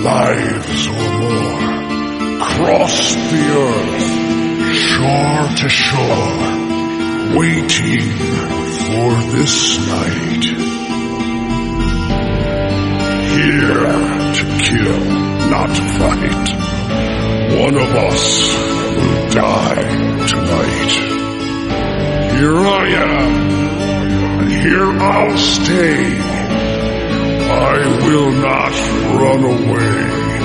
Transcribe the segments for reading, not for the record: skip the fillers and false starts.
lives or more, crossed the earth, shore to shore, waiting for this night. Here to kill, not to fight. One of us will die tonight. Here I am, and here I'll stay. I will not run away.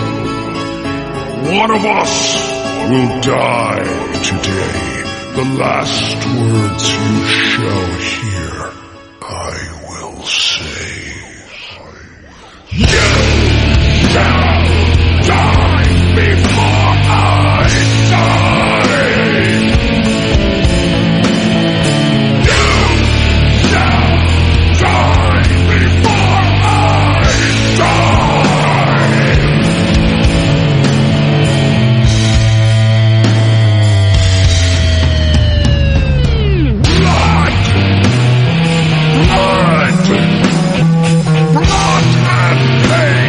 One of us will die today. The last words you shall hear, I will say. You shall die before I die. You shall die before I die. Blood! Blood! Blood and pain!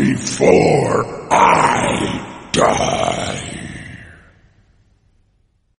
before I die.